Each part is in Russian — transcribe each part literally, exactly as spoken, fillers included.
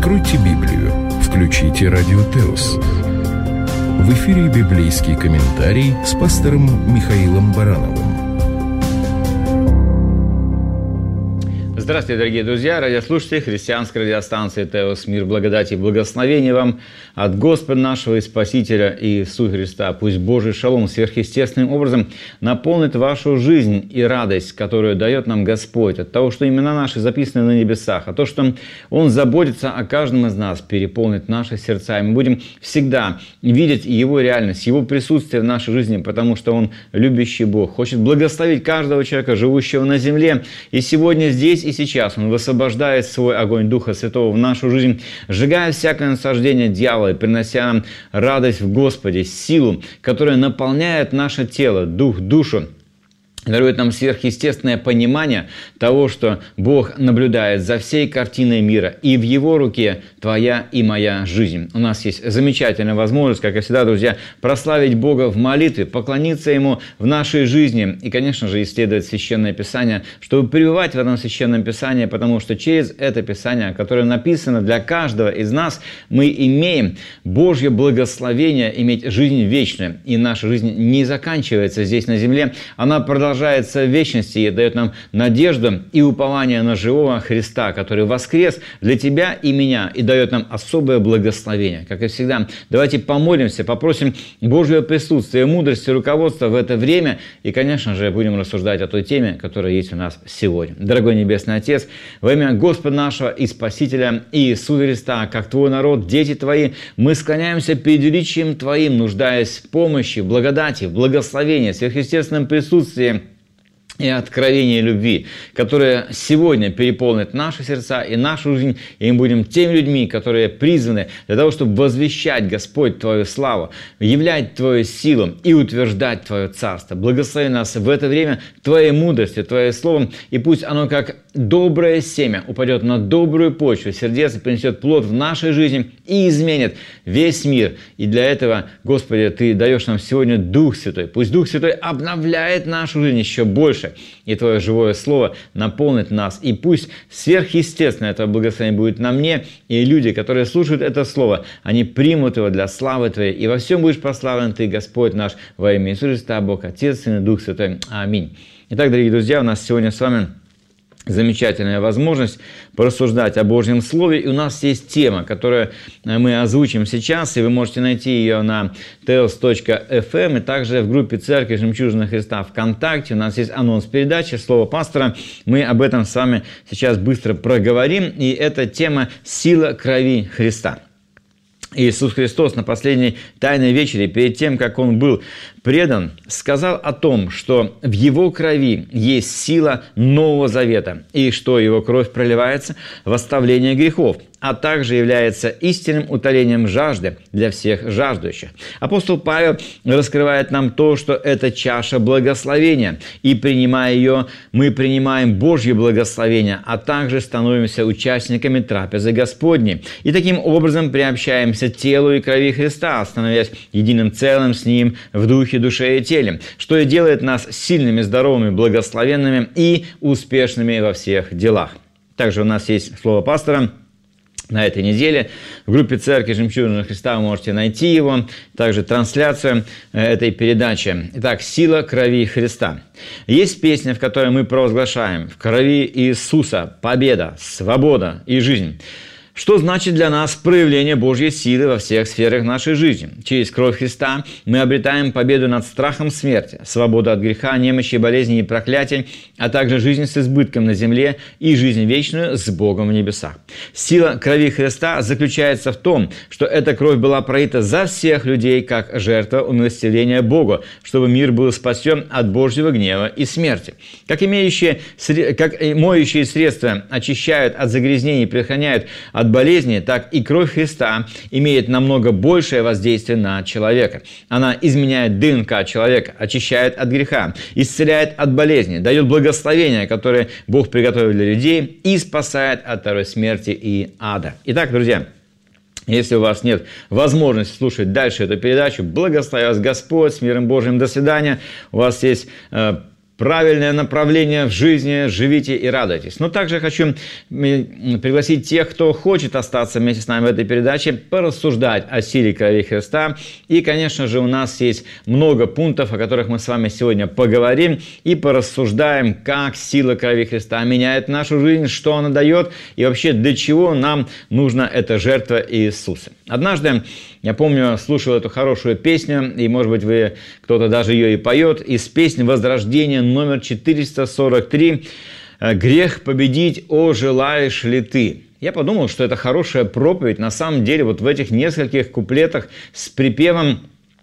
Откройте Библию, включите Радио Теос. В эфире библейский комментарий с пастором Михаилом Барановым. Здравствуйте, дорогие друзья, радиослушатели христианской радиостанции Теос. Мир, благодать и благословение вам от Господа нашего и Спасителя Иисуса Христа. Пусть Божий шалом сверхъестественным образом наполнит вашу жизнь и радость, которую дает нам Господь от того, что имена наши записаны на небесах, а то, что Он заботится о каждом из нас, переполнит наши сердца. И мы будем всегда видеть Его реальность, Его присутствие в нашей жизни, потому что Он любящий Бог, хочет благословить каждого человека, живущего на земле. И сегодня здесь и сейчас Он высвобождает свой огонь Духа Святого в нашу жизнь, сжигая всякое насаждение дьявола и принося нам радость в Господе, силу, которая наполняет наше тело, дух, душу, дарует нам сверхъестественное понимание того, что Бог наблюдает за всей картиной мира, и в Его руке твоя и моя жизнь. У нас есть замечательная возможность, как и всегда, друзья, прославить Бога в молитве, поклониться Ему в нашей жизни и, конечно же, исследовать Священное Писание, чтобы пребывать в этом Священном Писании, потому что через это Писание, которое написано для каждого из нас, мы имеем Божье благословение иметь жизнь вечную, и наша жизнь не заканчивается здесь на земле, она продолжается продолжается в вечности и дает нам надежду и упование на живого Христа, который воскрес для тебя и меня и дает нам особое благословение. Как и всегда, давайте помолимся, попросим Божьего присутствия, мудрости, руководства в это время и, конечно же, будем рассуждать о той теме, которая есть у нас сегодня. Дорогой Небесный Отец, во имя Господа нашего и Спасителя Иисуса Христа, как Твой народ, дети Твои, мы склоняемся перед величием Твоим, нуждаясь в помощи, в благодати, в благословении, в сверхъестественном присутствии и откровение любви, которое сегодня переполнит наши сердца и нашу жизнь, и мы будем теми людьми, которые призваны для того, чтобы возвещать, Господь, Твою славу, являть Твою силу и утверждать Твое царство. Благослови нас в это время Твоей мудростью, Твоим словом, и пусть оно, как доброе семя, упадет на добрую почву сердец и принесет плод в нашей жизни и изменит весь мир. И для этого, Господи, Ты даешь нам сегодня Дух Святой. Пусть Дух Святой обновляет нашу жизнь еще больше, и Твое живое Слово наполнит нас. И пусть сверхъестественно это благословение будет на мне, и люди, которые слушают это Слово, они примут его для славы Твоей. И во всем будешь прославлен Ты, Господь наш, во имя Иисуса Христа, Бог, Отец, Сын и Дух Святой. Аминь. Итак, дорогие друзья, у нас сегодня с вами замечательная возможность порассуждать о Божьем Слове. И у нас есть тема, которую мы озвучим сейчас, и вы можете найти ее на теос точка эф эм, и также в группе Церкви Жемчужина Христа ВКонтакте. У нас есть анонс передачи «Слово пастора». Мы об этом с вами сейчас быстро проговорим. И это тема «Сила крови Христа». Иисус Христос на последней Тайной вечере, перед тем, как Он был предан, сказал о том, что в Его крови есть сила Нового Завета, и что Его кровь проливается в оставление грехов, а также является истинным утолением жажды для всех жаждущих. Апостол Павел раскрывает нам то, что это чаша благословения, и, принимая ее, мы принимаем Божье благословение, а также становимся участниками трапезы Господней, и таким образом приобщаемся к телу и крови Христа, становясь единым целым с Ним в духе, душе и теле, что и делает нас сильными, здоровыми, благословенными и успешными во всех делах. Также у нас есть слово пастора на этой неделе. В группе Церкви Жемчужина Христа вы можете найти его, также трансляцию этой передачи. Итак, «Сила крови Христа». Есть песня, в которой мы провозглашаем: «В крови Иисуса победа, свобода и жизнь». Что значит для нас проявление Божьей силы во всех сферах нашей жизни? Через кровь Христа мы обретаем победу над страхом смерти, свободу от греха, немощи, болезней и проклятий, а также жизнь с избытком на земле и жизнь вечную с Богом в небесах. Сила крови Христа заключается в том, что эта кровь была пролита за всех людей как жертва умилостивления Богу, чтобы мир был спасен от Божьего гнева и смерти. Как, имеющие, как моющие средства очищают от загрязнений и предохраняют от болезни, так и кровь Христа имеет намного большее воздействие на человека. Она изменяет ДНК человека, очищает от греха, исцеляет от болезни, дает благословение, которое Бог приготовил для людей, и спасает от второй смерти и ада. Итак, друзья, если у вас нет возможности слушать дальше эту передачу, благослови вас Господь, с миром Божьим, до свидания. У вас есть э, правильное направление в жизни, живите и радуйтесь. Но также хочу пригласить тех, кто хочет остаться вместе с нами в этой передаче, порассуждать о силе крови Христа. И, конечно же, у нас есть много пунктов, о которых мы с вами сегодня поговорим и порассуждаем, как сила крови Христа меняет нашу жизнь, что она дает и вообще для чего нам нужна эта жертва Иисуса. Однажды, я помню, слушал эту хорошую песню, и, может быть, вы кто-то даже ее и поет, из песни «Возрождение» номер четыреста сорок три «Грех победить, о, желаешь ли ты?». Я подумал, что это хорошая проповедь. На самом деле, вот в этих нескольких куплетах с припевом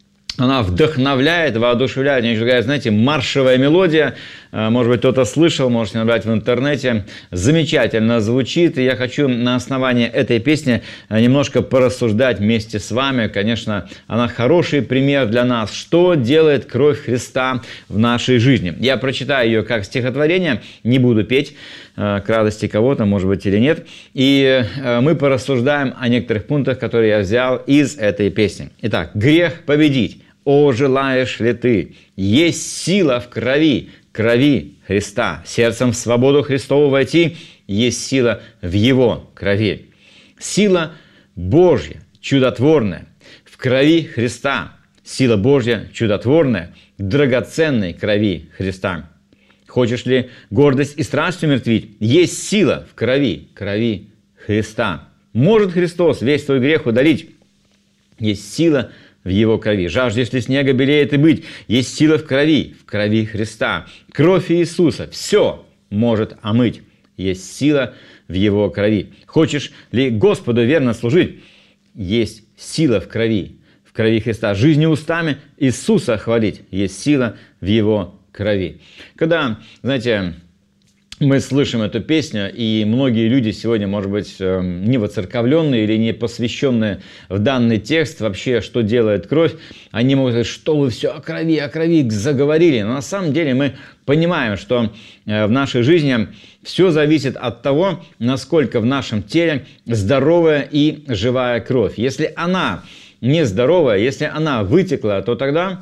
она вдохновляет, воодушевляет. Мне такая, знаете, маршевая мелодия. Может быть, кто-то слышал, можете набрать в интернете. Замечательно звучит. И я хочу на основании этой песни немножко порассуждать вместе с вами. Конечно, она хороший пример для нас, что делает кровь Христа в нашей жизни. Я прочитаю ее как стихотворение, не буду петь к радости кого-то, может быть, или нет. И мы порассуждаем о некоторых пунктах, которые я взял из этой песни. Итак, грех победить. О, желаешь ли ты? Есть сила в крови, крови Христа. Сердцем в свободу Христову войти, есть сила в Его крови. Сила Божья, чудотворная, в крови Христа. Сила Божья, чудотворная, в драгоценной крови Христа. Хочешь ли гордость и страсть умертвить? Есть сила в крови, крови Христа. Может Христос весь твой грех удалить? Есть сила в Его крови. Жаждешь ли снега белеет и быть? Есть сила в крови, в крови Христа. Кровь Иисуса все может омыть. Есть сила в Его крови. Хочешь ли Господу верно служить? Есть сила в крови, в крови Христа. Жизнью устами Иисуса хвалить. Есть сила в Его крови. Когда, знаете, мы слышим эту песню, и многие люди сегодня, может быть, не воцерковленные или не посвященные в данный текст, вообще, что делает кровь, они могут сказать, что вы все о крови, о крови заговорили. Но на самом деле мы понимаем, что в нашей жизни все зависит от того, насколько в нашем теле здоровая и живая кровь. Если она нездоровая, если она вытекла, то тогда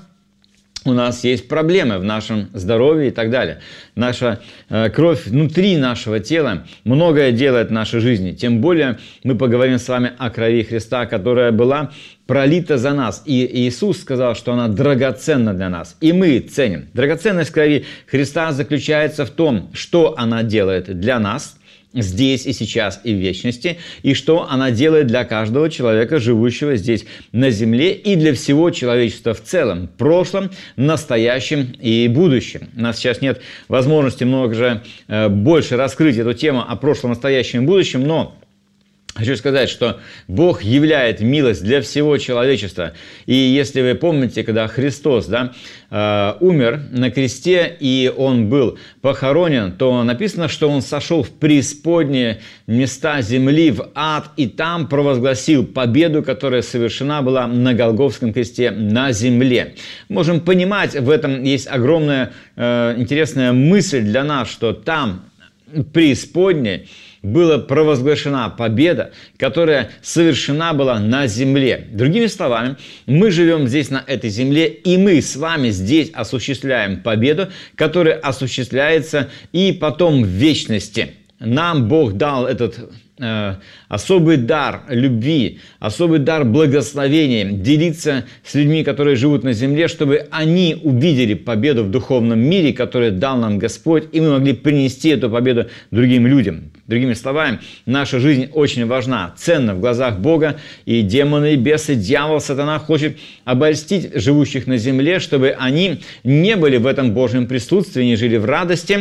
у нас есть проблемы в нашем здоровье и так далее. Наша э, кровь внутри нашего тела многое делает в нашей жизни. Тем более мы поговорим с вами о крови Христа, которая была пролита за нас. И Иисус сказал, что она драгоценна для нас. И мы ценим. Драгоценность крови Христа заключается в том, что она делает для нас, здесь и сейчас и в вечности, и что она делает для каждого человека, живущего здесь на земле, и для всего человечества в целом, в прошлом, настоящем и будущем. У нас сейчас нет возможности много же э, больше раскрыть эту тему о прошлом, настоящем и будущем, но хочу сказать, что Бог являет милость для всего человечества. И если вы помните, когда Христос да, э, умер на кресте, и Он был похоронен, то написано, что Он сошел в преисподние места земли, в ад, и там провозгласил победу, которая совершена была на Голгофском кресте на земле. Можем понимать, в этом есть огромная э, интересная мысль для нас, что там, в преисподней, была провозглашена победа, которая совершена была на земле. Другими словами, мы живем здесь, на этой земле, и мы с вами здесь осуществляем победу, которая осуществляется и потом в вечности. Нам Бог дал этот э, особый дар любви, особый дар благословения, делиться с людьми, которые живут на земле, чтобы они увидели победу в духовном мире, которую дал нам Господь, и мы могли принести эту победу другим людям. Другими словами, наша жизнь очень важна, ценна в глазах Бога, и демоны, и бесы, дьявол, сатана хочет обольстить живущих на земле, чтобы они не были в этом Божьем присутствии, не жили в радости.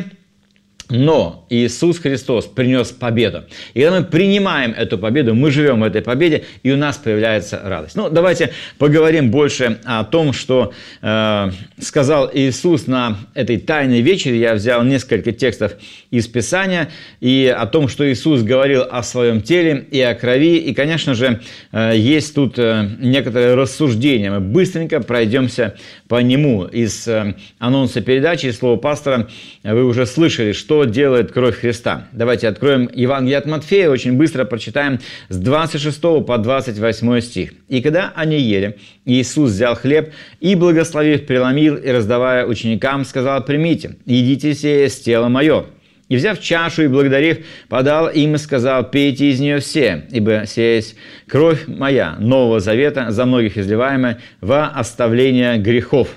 Но Иисус Христос принес победу. И когда мы принимаем эту победу, мы живем в этой победе, и у нас появляется радость. Ну, давайте поговорим больше о том, что э, сказал Иисус на этой тайной вечере. Я взял несколько текстов из Писания, и о том, что Иисус говорил о своем теле и о крови. И, конечно же, э, есть тут э, некоторые рассуждения. Мы быстренько пройдемся по нему. Из э, анонса передачи, из слова пастора, вы уже слышали, что что делает кровь Христа. Давайте откроем Евангелие от Матфея, очень быстро прочитаем с двадцать шестого по двадцать восьмой стих. «И когда они ели, Иисус взял хлеб и, благословив, преломил и, раздавая ученикам, сказал: примите, едите сие есть тело мое. И, взяв чашу и благодарив, подал им и сказал: пейте из нее все, ибо сия есть кровь моя, Нового Завета, за многих изливаемая во оставление грехов».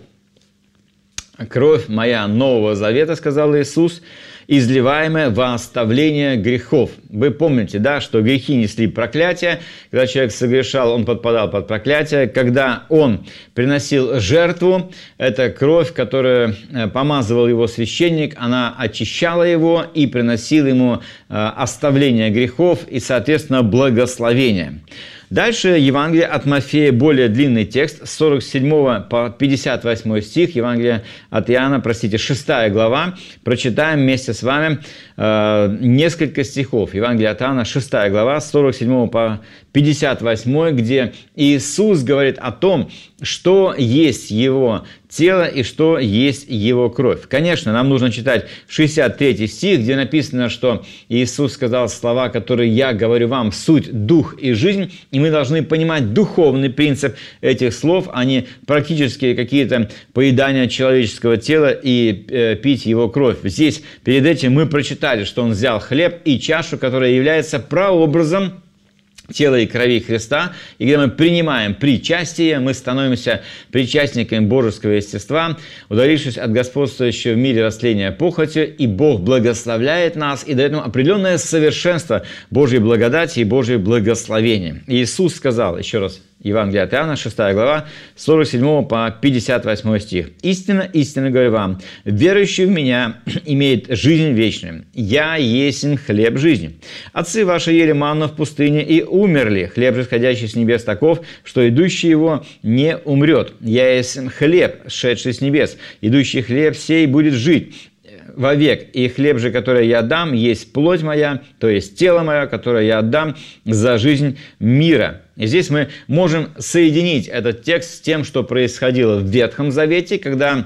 «Кровь моя Нового Завета, — сказал Иисус, — изливаемая во оставление грехов». Вы помните, да, что грехи несли проклятие. Когда человек согрешал, он подпадал под проклятие. Когда он приносил жертву, эта кровь, которую помазывал его священник, она очищала его и приносила ему оставление грехов и, соответственно, благословение. Дальше Евангелие от Матфея, более длинный текст, с сорок седьмого по пятьдесят восьмой стих, Евангелие от Иоанна, простите, шестая глава. Прочитаем вместе с вами э, несколько стихов. Евангелие от Иоанна, шестая глава, с сорок седьмого по пятьдесят восьмой, где Иисус говорит о том, что есть Его тело и что есть Его кровь. Конечно, нам нужно читать шестьдесят третий стих, где написано, что Иисус сказал слова, которые я говорю вам, суть, дух и жизнь, и мы должны понимать духовный принцип этих слов, а не практически какие-то поедания человеческого тела и э, пить Его кровь. Здесь перед этим мы прочитали, что Он взял хлеб и чашу, которая является прообразом тела и крови Христа, и когда мы принимаем причастие, мы становимся причастниками божеского естества, удалившись от господствующего в мире растления похоти, и Бог благословляет нас и дает нам определенное совершенство Божьей благодати и Божьей благословения. И Иисус сказал, еще раз, Евангелие от Иоанна, шестая глава, с сорок седьмого по пятьдесят восьмой стих. «Истинно, истинно говорю вам, верующий в Меня имеет жизнь вечную. Я есть хлеб жизни. Отцы ваши ели манну в пустыне и умерли. Хлеб же, сходящий с небес, таков, что идущий его не умрет. Я есть хлеб, сшедший с небес. Идущий хлеб сей будет жить вовек, и хлеб же, который я дам, есть плоть моя, то есть тело мое, которое я отдам за жизнь мира». И здесь мы можем соединить этот текст с тем, что происходило в Ветхом Завете, когда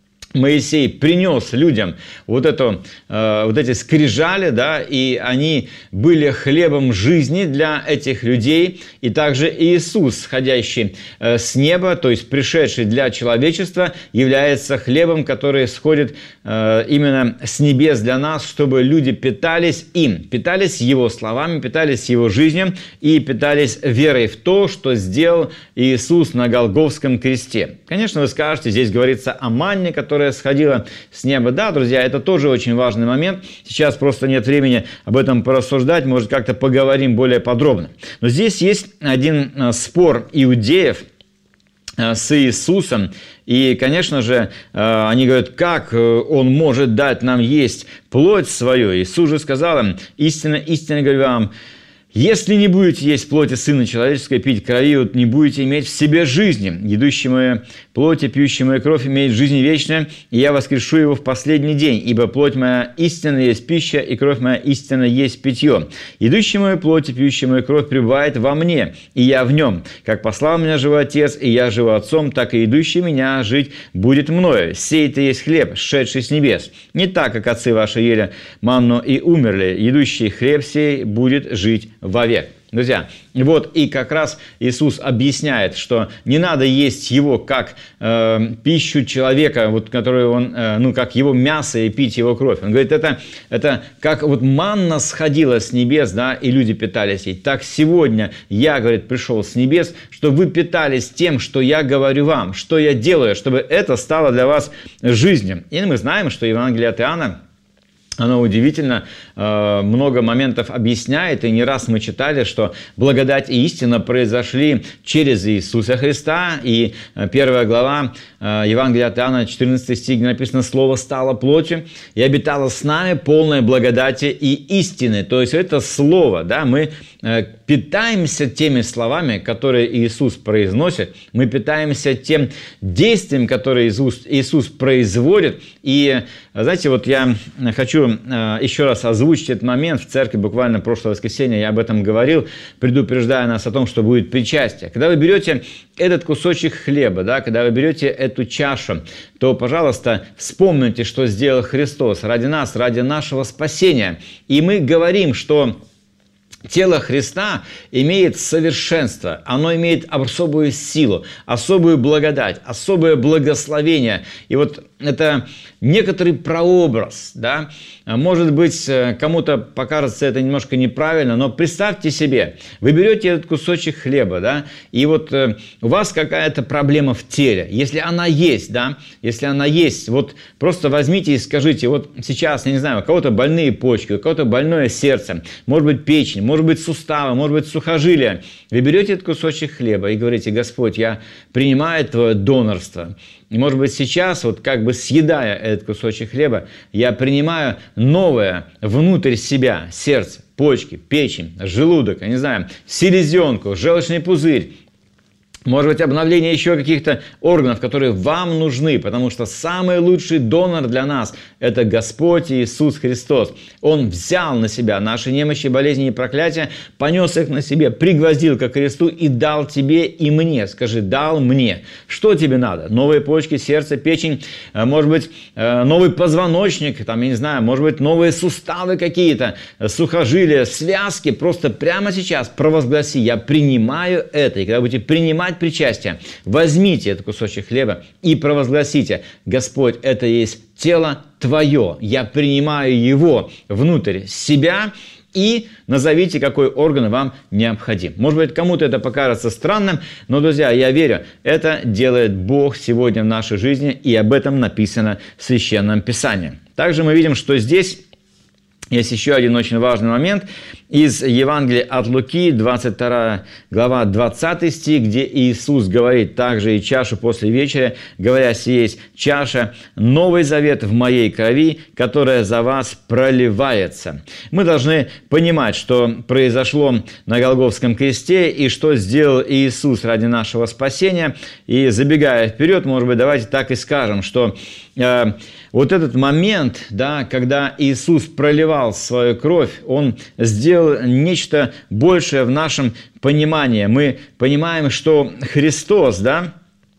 Моисей принес людям вот, эту, э, вот эти скрижали, да, и они были хлебом жизни для этих людей. И также Иисус, сходящий э, с неба, то есть пришедший для человечества, является хлебом, который сходит э, именно с небес для нас, чтобы люди питались им, питались Его словами, питались Его жизнью и питались верой в то, что сделал Иисус на Голгофском кресте. Конечно, вы скажете, здесь говорится о манне, которая которая сходила с неба. Да, друзья, это тоже очень важный момент. Сейчас просто нет времени об этом порассуждать, может, как-то поговорим более подробно. Но здесь есть один спор иудеев с Иисусом. И, конечно же, они говорят, как Он может дать нам есть плоть свою? Иисус же сказал им, истинно, истинно говорю вам, если не будете есть плоти Сына Человеческой, пить крови, вот не будете иметь в себе жизни. Едущий мою плоть и пьющий мою кровь имеет жизнь вечную, и я воскрешу его в последний день, ибо плоть моя истинно есть пища, и кровь моя истинно есть питье. Едущий мою плоть и пьющий мою кровь пребывает во мне, и я в нем. Как послал меня живой Отец, и я живу Отцом, так и идущий меня жить будет мною. Сей-то есть хлеб, сшедший с небес. Не так, как отцы ваши ели манну и умерли. Едущий хлеб сей будет жить вовек. Друзья, вот и как раз Иисус объясняет, что не надо есть его как э, пищу человека, вот, которую он, э, ну, как его мясо и пить его кровь. Он говорит, это, это как вот манна сходила с небес, да, и люди питались ей. Так сегодня я, говорит, пришел с небес, чтобы вы питались тем, что я говорю вам, что я делаю, чтобы это стало для вас жизнью. И мы знаем, что Евангелие от Иоанна, оно удивительно много моментов объясняет, и не раз мы читали, что благодать и истина произошли через Иисуса Христа, и первая глава Евангелия от Иоанна, четырнадцатый стих, где написано «Слово стало плотью и обитало с нами, полное благодати и истины». То есть это Слово, да, мы питаемся теми словами, которые Иисус произносит, мы питаемся тем действием, которое Иисус, Иисус производит, и, знаете, вот я хочу э, еще раз озвучить этот момент. В церкви буквально прошлое воскресенье я об этом говорил, предупреждая нас о том, что будет причастие. Когда вы берете этот кусочек хлеба, да, когда вы берете эту чашу, то, пожалуйста, вспомните, что сделал Христос ради нас, ради нашего спасения. И мы говорим, что тело Христа имеет совершенство, оно имеет особую силу, особую благодать, особое благословение. И вот это некоторый прообраз, да, может быть, кому-то покажется это немножко неправильно, но представьте себе, вы берете этот кусочек хлеба, да, и вот у вас какая-то проблема в теле, если она есть, да, если она есть, вот просто возьмите и скажите, вот сейчас, я не знаю, у кого-то больные почки, у кого-то больное сердце, может быть, печень, может быть, суставы, может быть, сухожилия, вы берете этот кусочек хлеба и говорите: Господь, я принимаю Твое донорство. И, может быть, сейчас, вот как бы съедая этот кусочек хлеба, я принимаю новое внутрь себя: сердце, почки, печень, желудок, я не знаю, селезенку, желчный пузырь. Может быть, обновление еще каких-то органов, которые вам нужны, потому что самый лучший донор для нас – это Господь Иисус Христос. Он взял на себя наши немощи, болезни и проклятия, понес их на себе, пригвоздил ко кресту и дал тебе и мне. Скажи: дал мне. Что тебе надо? Новые почки, сердце, печень, может быть, новый позвоночник, там, я не знаю, может быть, новые суставы какие-то, сухожилия, связки. Просто прямо сейчас провозгласи: я принимаю это. И когда будете принимать причастие, возьмите этот кусочек хлеба и провозгласите: Господь, это есть тело Твое, я принимаю его внутрь себя, и назовите, какой орган вам необходим. Может быть, кому-то это покажется странным, но, друзья, я верю, это делает Бог сегодня в нашей жизни, и об этом написано в Священном Писании. Также мы видим, что здесь есть еще один очень важный момент из Евангелия от Луки, двадцать вторая глава, двадцатый стих, где Иисус говорит: также и чашу после вечеря, говоря: сие есть чаша, новый завет в моей крови, которая за вас проливается. Мы должны понимать, что произошло на Голгофском кресте и что сделал Иисус ради нашего спасения. И забегая вперед, может быть, давайте так и скажем, что э, вот этот момент, да, когда Иисус проливал свою кровь, Он сделал нечто большее в нашем понимании. Мы понимаем, что Христос, да,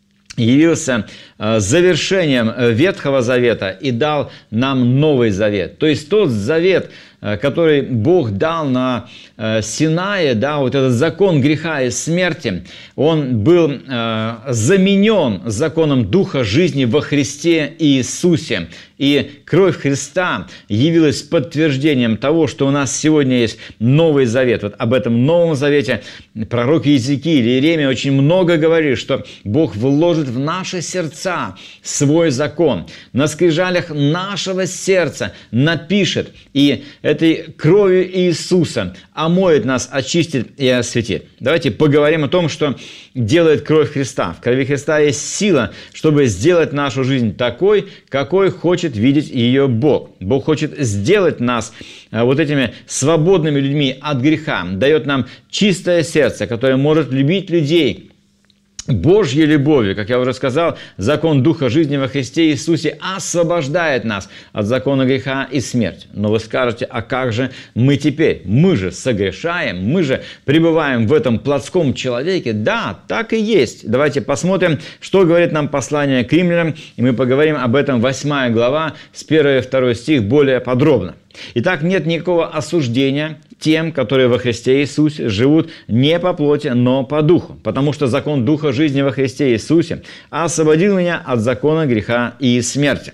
явился завершением Ветхого Завета и дал нам Новый Завет. То есть тот завет, который Бог дал на Синае, да, вот этот закон греха и смерти, он был э, заменен законом Духа жизни во Христе Иисусе. И кровь Христа явилась подтверждением того, что у нас сегодня есть Новый Завет. Вот об этом Новом Завете пророк Иезекииль, Иеремия очень много говорит, что Бог вложит в наши сердца свой закон, на скрижалях нашего сердца напишет, и этой кровью Иисуса омоет нас, очистит и осветит. Давайте поговорим о том, что делает кровь Христа. В крови Христа есть сила, чтобы сделать нашу жизнь такой, какой хочет видеть ее Бог. Бог хочет сделать нас вот этими свободными людьми от греха, дает нам чистое сердце, которое может любить людей Божьей любовью. Как я уже сказал, закон Духа жизни во Христе Иисусе освобождает нас от закона греха и смерти. Но вы скажете: а как же мы теперь? Мы же согрешаем, мы же пребываем в этом плотском человеке. Да, так и есть. Давайте посмотрим, что говорит нам послание к римлянам, и мы поговорим об этом восьмая глава, с первого и второго стих более подробно. Итак, нет никакого осуждения тем, которые во Христе Иисусе живут не по плоти, но по духу, потому что закон Духа жизни во Христе Иисусе освободил меня от закона греха и смерти.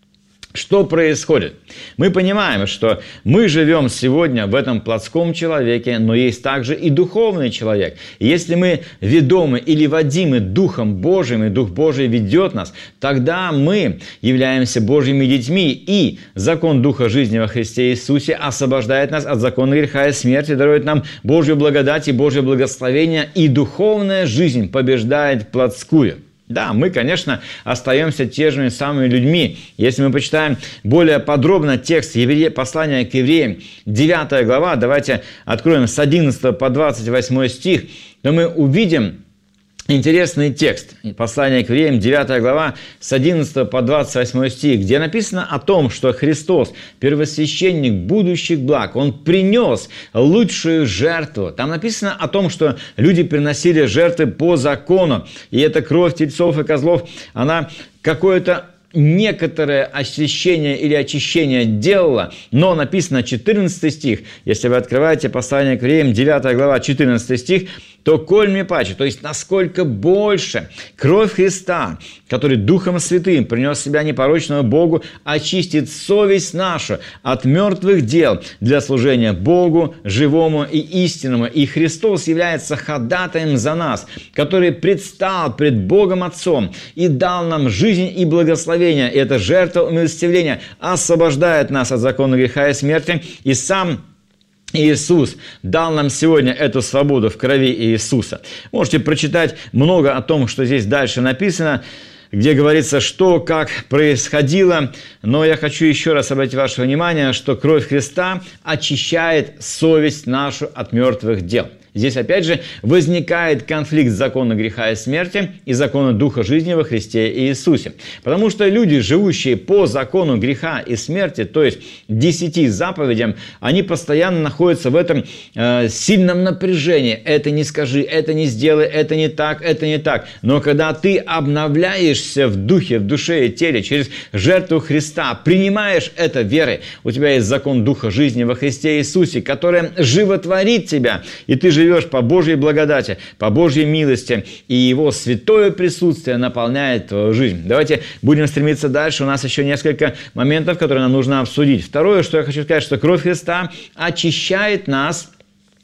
Что происходит? Мы понимаем, что мы живем сегодня в этом плотском человеке, но есть также и духовный человек. И если мы ведомы или водимы Духом Божиим, и Дух Божий ведет нас, тогда мы являемся Божьими детьми, и закон Духа жизни во Христе Иисусе освобождает нас от закона греха и смерти, дарует нам Божью благодать и Божье благословение, и духовная жизнь побеждает плотскую. Да, мы, конечно, остаемся те же самыми людьми. Если мы почитаем более подробно текст послания к евреям, девятая глава, давайте откроем с одиннадцатого по двадцать восьмой стих, то мы увидим интересный текст. Послание к евреям, девятая глава, с одиннадцатого по двадцать восьмой стих, где написано о том, что Христос, первосвященник будущих благ, Он принес лучшую жертву. Там написано о том, что люди приносили жертвы по закону, и эта кровь тельцов и козлов, она какое-то некоторое освящение или очищение делала, но написано четырнадцатый стих, если вы открываете послание к евреям, девятая глава, четырнадцатый стих, то коль мне паче, то есть насколько больше кровь Христа, который Духом Святым принес себя непорочного Богу, очистит совесть нашу от мертвых дел для служения Богу, живому и истинному. И Христос является ходатаем за нас, который предстал пред Богом Отцом и дал нам жизнь и благословение. И эта жертва умилостивления освобождает нас от закона греха и смерти, и сам Иисус дал нам сегодня эту свободу в крови Иисуса. Можете прочитать много о том, что здесь дальше написано, где говорится, что, как происходило. Но я хочу еще раз обратить ваше внимание, что кровь Христа очищает совесть нашу от мертвых дел. Здесь, опять же, возникает конфликт закона греха и смерти и закона Духа жизни во Христе Иисусе. Потому что люди, живущие по закону греха и смерти, то есть десяти заповедям, они постоянно находятся в этом э, сильном напряжении. Это не скажи, это не сделай, это не так, это не так. Но когда ты обновляешься в духе, в душе и теле через жертву Христа, принимаешь это верой, у тебя есть закон Духа жизни во Христе Иисусе, который животворит тебя, и ты же живешь по Божьей благодати, по Божьей милости, и Его святое присутствие наполняет твою жизнь. Давайте будем стремиться дальше. У нас еще несколько моментов, которые нам нужно обсудить. Второе, что я хочу сказать, что кровь Христа очищает нас.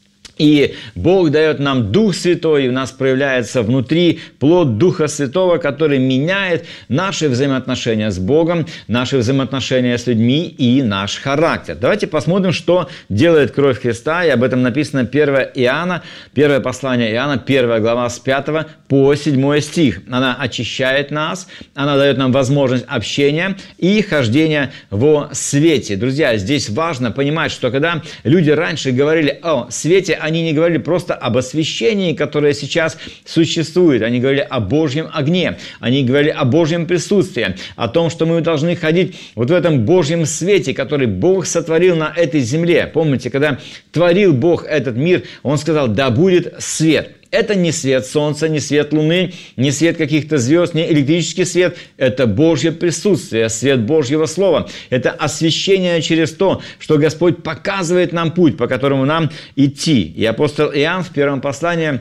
И Бог дает нам Дух Святой, и у нас проявляется внутри плод Духа Святого, который меняет наши взаимоотношения с Богом, наши взаимоотношения с людьми и наш характер. Давайте посмотрим, что делает кровь Христа, и об этом написано первое Иоанна, первое послание Иоанна, первая глава с пятого по седьмой стих. Она очищает нас, она дает нам возможность общения и хождения во свете. Друзья, здесь важно понимать, что когда люди раньше говорили о свете, они не говорили просто об освящении, которое сейчас существует. Они говорили о Божьем огне. Они говорили о Божьем присутствии. О том, что мы должны ходить вот в этом Божьем свете, который Бог сотворил на этой земле. Помните, когда творил Бог этот мир, Он сказал: да будет свет. Это не свет солнца, не свет луны, не свет каких-то звезд, не электрический свет. Это Божье присутствие, свет Божьего Слова. Это освящение через то, что Господь показывает нам путь, по которому нам идти. И апостол Иоанн в первом послании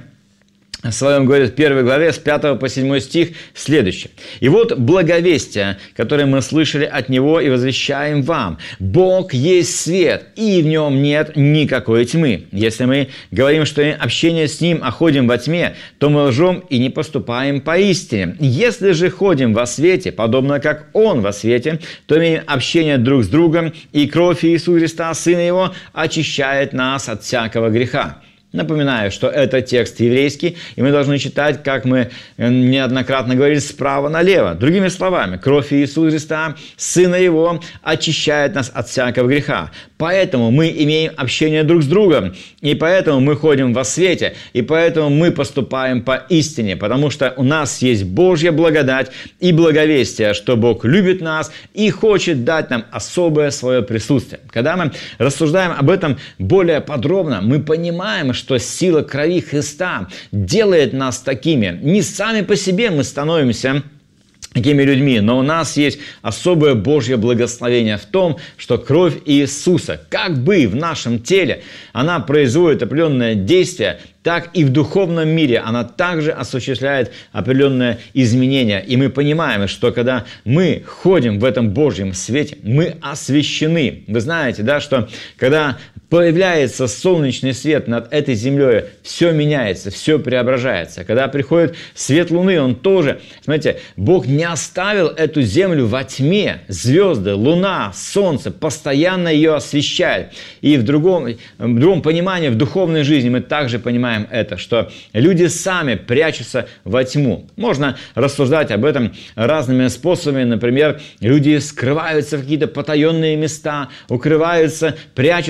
в своем говорит в первой главе с пятого по седьмой стих следующее. «И вот благовестие, которое мы слышали от Него и возвещаем вам. Бог есть свет, и в Нем нет никакой тьмы. Если мы говорим, что общение с Ним, а ходим во тьме, то мы лжем и не поступаем по истине. Если же ходим во свете, подобно как Он во свете, то имеем общение друг с другом, и кровь Иисуса Христа, Сына Его, очищает нас от всякого греха». Напоминаю, что это текст еврейский, и мы должны читать, как мы неоднократно говорили, справа налево. Другими словами, кровь Иисуса Христа, Сына Его, очищает нас от всякого греха. Поэтому мы имеем общение друг с другом, и поэтому мы ходим во свете, и поэтому мы поступаем по истине, потому что у нас есть Божья благодать и благовестие, что Бог любит нас и хочет дать нам особое свое присутствие. Когда мы рассуждаем об этом более подробно, мы понимаем, что сила крови Христа делает нас такими. Не сами по себе мы становимся такими людьми, но у нас есть особое Божье благословение в том, что кровь Иисуса, как бы в нашем теле, она производит определенное действие, так и в духовном мире она также осуществляет определенное изменение. И мы понимаем, что когда мы ходим в этом Божьем свете, мы освящены. Вы знаете, да, что когда появляется солнечный свет над этой землей, все меняется, все преображается. Когда приходит свет Луны, он тоже, смотрите, Бог не оставил эту землю во тьме. Звезды, Луна, Солнце постоянно ее освещают. И в другом, в другом понимании, в духовной жизни мы также понимаем это, что люди сами прячутся во тьму. Можно рассуждать об этом разными способами. Например, люди скрываются в какие-то потаенные места, укрываются, прячутся, но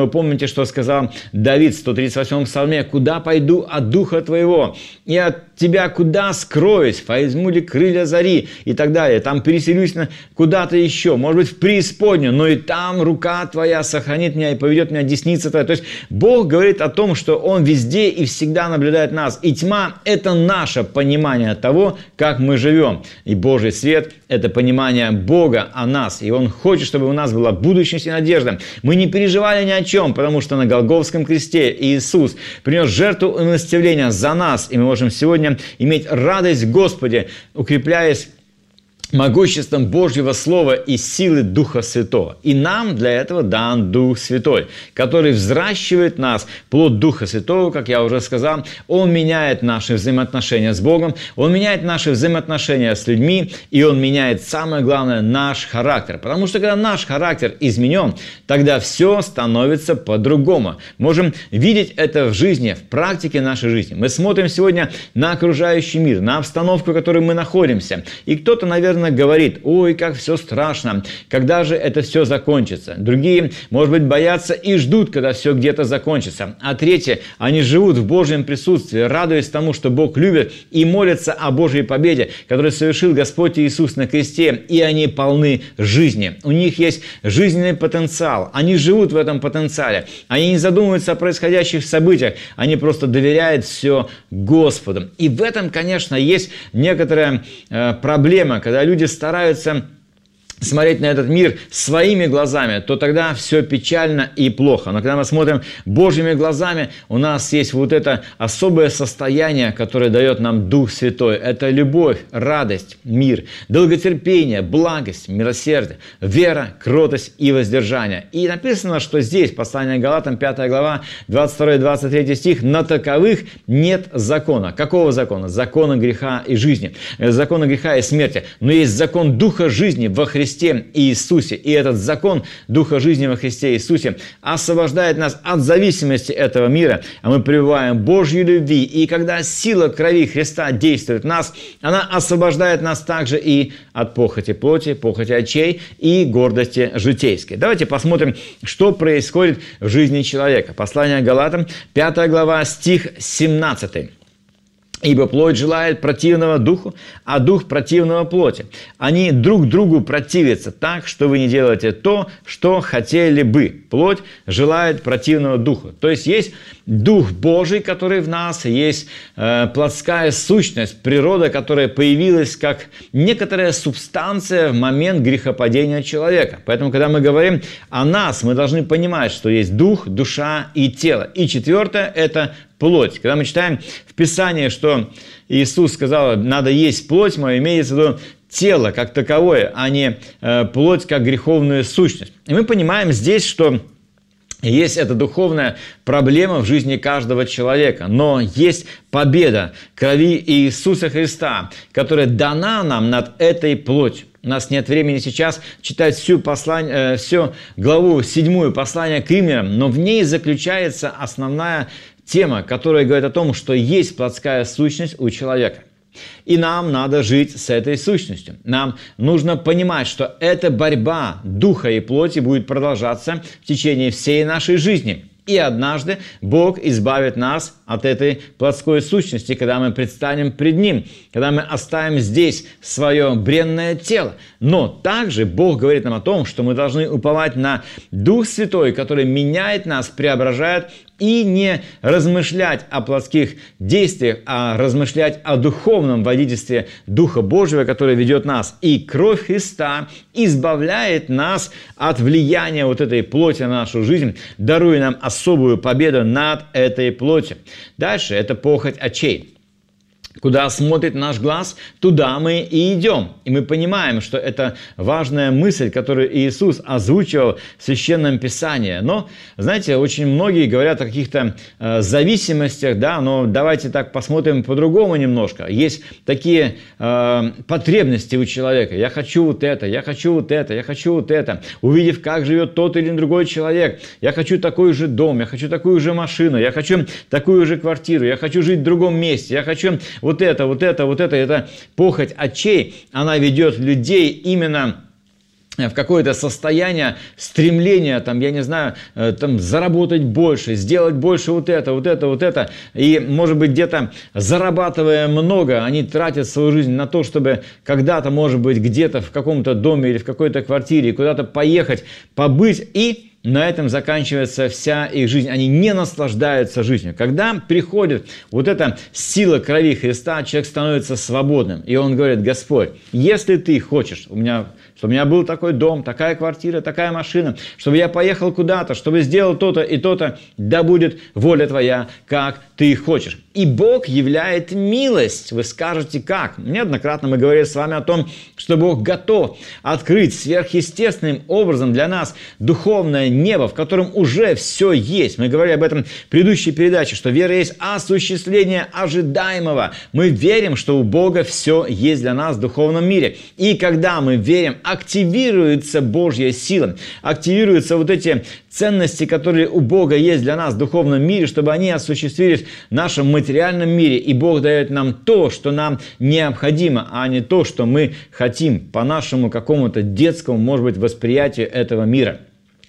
вы помните, что сказал Давид в сто тридцать восьмом псалме: «Куда пойду от духа твоего? И от тебя куда скроюсь? Возьму ли крылья зари?» И так далее. Там переселюсь куда-то еще, может быть, в преисподнюю, но и там рука твоя сохранит меня и поведет меня десница твоя. То есть Бог говорит о том, что Он везде и всегда наблюдает нас. И тьма – это наше понимание того, как мы живем. И Божий свет – это понимание Бога о нас. И Он хочет, чтобы у нас была будущность и надежда. Мы не переживали ни о чем, потому что на Голгофском кресте Иисус принес жертву умилостивления за нас. И мы можем сегодня иметь радость в Господе, укрепляясь могуществом Божьего Слова и силы Духа Святого. И нам для этого дан Дух Святой, который взращивает нас, плод Духа Святого, как я уже сказал. Он меняет наши взаимоотношения с Богом, Он меняет наши взаимоотношения с людьми, и Он меняет, самое главное, наш характер. Потому что когда наш характер изменен, тогда все становится по-другому. Можем видеть это в жизни, в практике нашей жизни. Мы смотрим сегодня на окружающий мир, на обстановку, в которой мы находимся. И кто-то, наверное, говорит: ой, как все страшно, когда же это все закончится. Другие, может быть, боятся и ждут, когда все где-то закончится. А третьи, они живут в Божьем присутствии, радуясь тому, что Бог любит, и молятся о Божьей победе, которую совершил Господь Иисус на кресте, и они полны жизни. У них есть жизненный потенциал, они живут в этом потенциале, они не задумываются о происходящих событиях, они просто доверяют все Господу. И в этом, конечно, есть некоторая э, проблема, когда люди стараются смотреть на этот мир своими глазами, то тогда все печально и плохо. Но когда мы смотрим Божьими глазами, у нас есть вот это особое состояние, которое дает нам Дух Святой. Это любовь, радость, мир, долготерпение, благость, милосердие, вера, кротость и воздержание. И написано, что здесь, послание Галатам, пятая глава, двадцать второй двадцать третий стих: «На таковых нет закона». Какого закона? Закона греха и жизни. Закона греха и смерти. Но есть закон Духа жизни во Христе Иисусе. И этот закон Духа жизни во Христе Иисусе освобождает нас от зависимости этого мира, а мы пребываем в Божьей любви. И когда сила крови Христа действует в нас, она освобождает нас также и от похоти плоти, похоти очей и гордости житейской. Давайте посмотрим, что происходит в жизни человека. Послание Галатам, пятая глава, стих семнадцатый. «Ибо плоть желает противного духу, а дух противного плоти. Они друг другу противятся так, что вы не делаете то, что хотели бы. Плоть желает противного духу». То есть есть Дух Божий, который в нас, есть э, плотская сущность, природа, которая появилась как некоторая субстанция в момент грехопадения человека. Поэтому, когда мы говорим о нас, мы должны понимать, что есть дух, душа и тело. И четвертое – это плоть. Когда мы читаем в Писании, что Иисус сказал: «Надо есть плоть мою», имеется в виду тело как таковое, а не э, плоть как греховную сущность. И мы понимаем здесь, что есть эта духовная проблема в жизни каждого человека, но есть победа крови Иисуса Христа, которая дана нам над этой плотью. У нас нет времени сейчас читать всю, послание, э, всю главу седьмую послания к Римлянам, но в ней заключается основная тема, которая говорит о том, что есть плотская сущность у человека. И нам надо жить с этой сущностью. Нам нужно понимать, что эта борьба духа и плоти будет продолжаться в течение всей нашей жизни. И однажды Бог избавит нас от этой плотской сущности, когда мы предстанем пред Ним, когда мы оставим здесь свое бренное тело. Но также Бог говорит нам о том, что мы должны уповать на Дух Святой, который меняет нас, преображает, и не размышлять о плотских действиях, а размышлять о духовном водительстве Духа Божьего, который ведет нас. И кровь Христа избавляет нас от влияния вот этой плоти на нашу жизнь, даруя нам особую победу над этой плотью. Дальше это похоть очей. Куда смотрит наш глаз, туда мы и идем. И мы понимаем, что это важная мысль, которую Иисус озвучивал в Священном Писании. Но, знаете, очень многие говорят о каких-то э, зависимостях, да, но давайте так посмотрим по-другому немножко. Есть такие э, потребности у человека. Я хочу вот это, я хочу вот это, я хочу вот это. Увидев, как живет тот или другой человек, я хочу такой же дом, я хочу такую же машину, я хочу такую же квартиру, я хочу жить в другом месте, я хочу вот это, вот это, вот это. Это похоть очей, она ведет людей именно в какое-то состояние стремления, там, я не знаю, там, заработать больше, сделать больше вот это, вот это, вот это. И, может быть, где-то зарабатывая много, они тратят свою жизнь на то, чтобы когда-то, может быть, где-то в каком-то доме или в какой-то квартире куда-то поехать, побыть, и на этом заканчивается вся их жизнь. Они не наслаждаются жизнью. Когда приходит вот эта сила крови Христа, человек становится свободным. И он говорит: Господь, если ты хочешь, у меня, чтобы у меня был такой дом, такая квартира, такая машина, чтобы я поехал куда-то, чтобы сделал то-то и то-то, да будет воля твоя, как ты хочешь. И Бог являет милость. Вы скажете, как? Неоднократно мы говорили с вами о том, что Бог готов открыть сверхъестественным образом для нас духовное небо, в котором уже все есть. Мы говорили об этом в предыдущей передаче, что вера есть осуществление ожидаемого. Мы верим, что у Бога все есть для нас в духовном мире. И когда мы верим, активируется Божья сила, активируются вот эти ценности, которые у Бога есть для нас в духовном мире, чтобы они осуществились в нашем материальном мире. И Бог дает нам то, что нам необходимо, а не то, что мы хотим по нашему какому-то детскому, может быть, восприятию этого мира.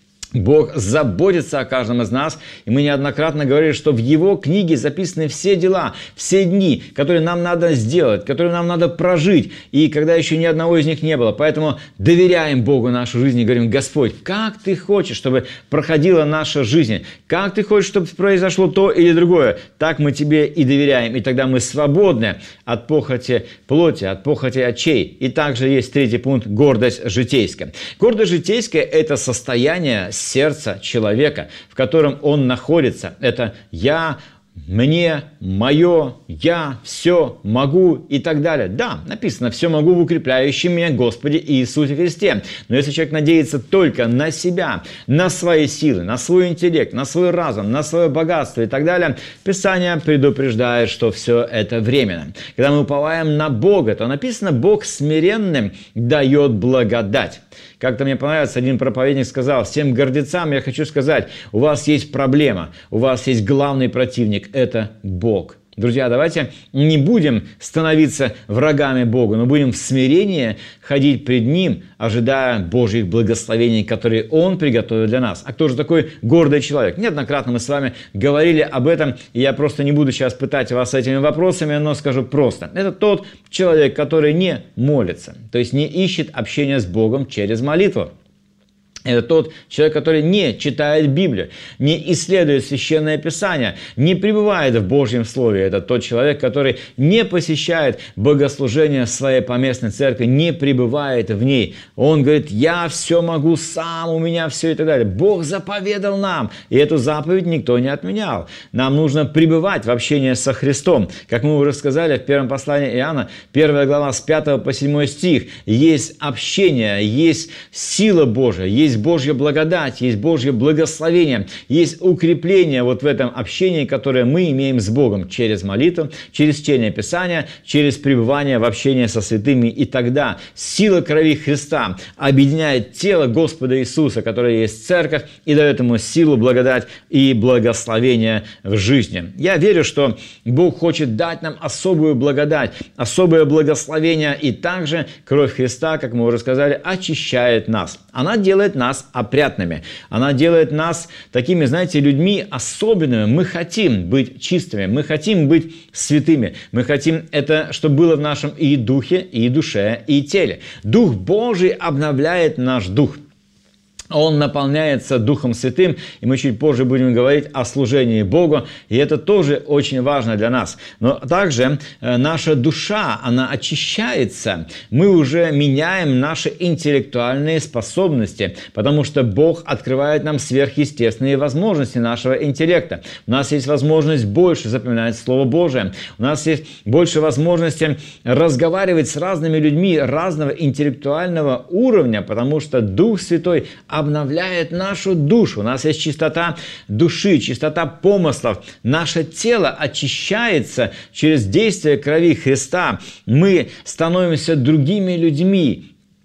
Бог заботится о каждом из нас, и мы неоднократно говорили, что в Его книге записаны все дела, все дни, которые нам надо сделать, которые нам надо прожить, и когда еще ни одного из них не было. Поэтому доверяем Богу нашу жизнь и говорим: Господь, как Ты хочешь, чтобы проходила наша жизнь, как Ты хочешь, чтобы произошло то или другое, так мы Тебе и доверяем, и тогда мы свободны от похоти плоти, от похоти очей. И также есть третий пункт – гордость житейская. Гордость житейская – это состояние сердца человека, в котором он находится. Это «я», «мне», «мое», «я», «все», «могу» и так далее. Да, написано «все могу в укрепляющем меня Господе Иисусе Христе». Но если человек надеется только на себя, на свои силы, на свой интеллект, на свой разум, на свое богатство и так далее, Писание предупреждает, что все это временно. Когда мы уповаем на Бога, то написано «Бог смиренным дает благодать». Как-то мне понравилось, один проповедник сказал: всем гордецам я хочу сказать, у вас есть проблема, у вас есть главный противник – это Бог. Друзья, давайте не будем становиться врагами Бога, но будем в смирении ходить пред Ним, ожидая Божьих благословений, которые Он приготовил для нас. А кто же такой гордый человек? Неоднократно мы с вами говорили об этом, и я просто не буду сейчас пытать вас этими вопросами, но скажу просто. Это тот человек, который не молится, то есть не ищет общения с Богом через молитву. Это тот человек, который не читает Библию, не исследует Священное Писание, не пребывает в Божьем Слове. Это тот человек, который не посещает богослужение в своей поместной церкви, не пребывает в ней. Он говорит: я все могу сам, у меня все и так далее. Бог заповедал нам, и эту заповедь никто не отменял. Нам нужно пребывать в общении со Христом. Как мы уже сказали в первом послании Иоанна, первая глава с пятого по седьмой стих, есть общение, есть сила Божия, есть Есть Божья благодать, есть Божье благословение, есть укрепление вот в этом общении, которое мы имеем с Богом через молитву, через чтение Писания, через пребывание в общении со святыми. И тогда сила крови Христа объединяет тело Господа Иисуса, которое есть церковь, и дает ему силу, благодать и благословение в жизни. Я верю, что Бог хочет дать нам особую благодать, особое благословение, и также кровь Христа, как мы уже сказали, очищает нас. Она делает нас опрятными. Она делает нас такими, знаете, людьми особенными. Мы хотим быть чистыми, мы хотим быть святыми. Мы хотим это, чтобы было в нашем и духе, и душе, и теле. Дух Божий обновляет наш дух. Он наполняется Духом Святым, и мы чуть позже будем говорить о служении Богу, и это тоже очень важно для нас. Но также наша душа, она очищается, мы уже меняем наши интеллектуальные способности, потому что Бог открывает нам сверхъестественные возможности нашего интеллекта. У нас есть возможность больше запоминать Слово Божие, у нас есть больше возможности разговаривать с разными людьми разного интеллектуального уровня, потому что Дух Святой обновляет нашу душу. У нас есть чистота души, чистота помыслов. Наше тело очищается через действие крови Христа. Мы становимся другими людьми.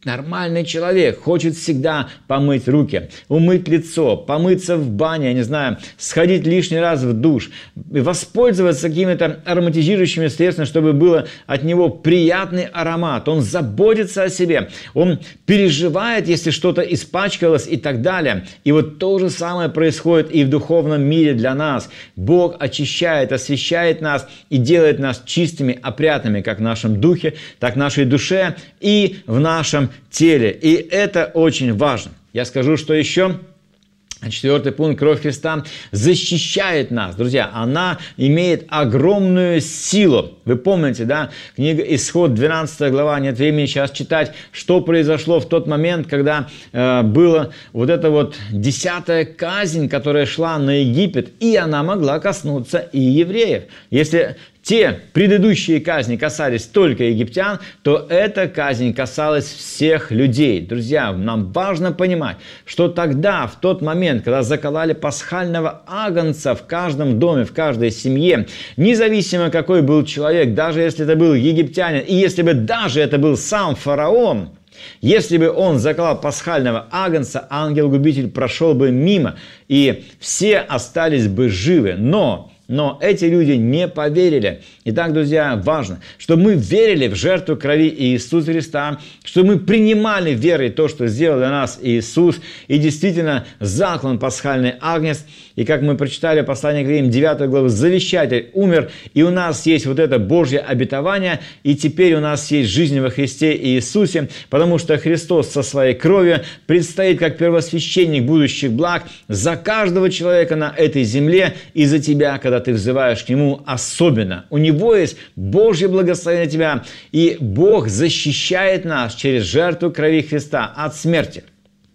Нормальный человек хочет всегда помыть руки, умыть лицо, помыться в бане, я не знаю, сходить лишний раз в душ, воспользоваться какими-то ароматизирующими средствами, чтобы было от него приятный аромат. Он заботится о себе, он переживает, если что-то испачкалось и так далее. И вот то же самое происходит и в духовном мире для нас. Бог очищает, освящает нас и делает нас чистыми, опрятными, как в нашем духе, так в нашей душе и в нашем теле. И это очень важно. Я скажу, что еще... Четвертый пункт. Кровь Христа защищает нас. Друзья, она имеет огромную силу. Вы помните, да? Книга Исход, двенадцатая глава, нет времени сейчас читать, что произошло в тот момент, когда э, была вот эта вот десятая казнь, которая шла на Египет, и она могла коснуться и евреев. Если те предыдущие казни касались только египтян, то эта казнь касалась всех людей. Друзья, нам важно понимать, что тогда, в тот момент, когда закололи пасхального агнца в каждом доме, в каждой семье, независимо какой был человек, даже если это был египтянин, и если бы даже это был сам фараон, если бы он заколол пасхального агнца, ангел-губитель прошел бы мимо, и все остались бы живы. Но... Но эти люди не поверили. Итак, друзья, важно, чтобы мы верили в жертву крови Иисуса Христа, чтобы мы принимали верой то, что сделал для нас Иисус, и действительно заклан пасхальный агнец. И как мы прочитали послание к Римлянам, девятую главу, завещатель умер, и у нас есть вот это Божье обетование, и теперь у нас есть жизнь во Христе Иисусе, потому что Христос со своей кровью предстоит как первосвященник будущих благ за каждого человека на этой земле и за тебя, когда ты взываешь к Нему особенно. У Него есть Божье благословение на тебя, и Бог защищает нас через жертву крови Христа от смерти.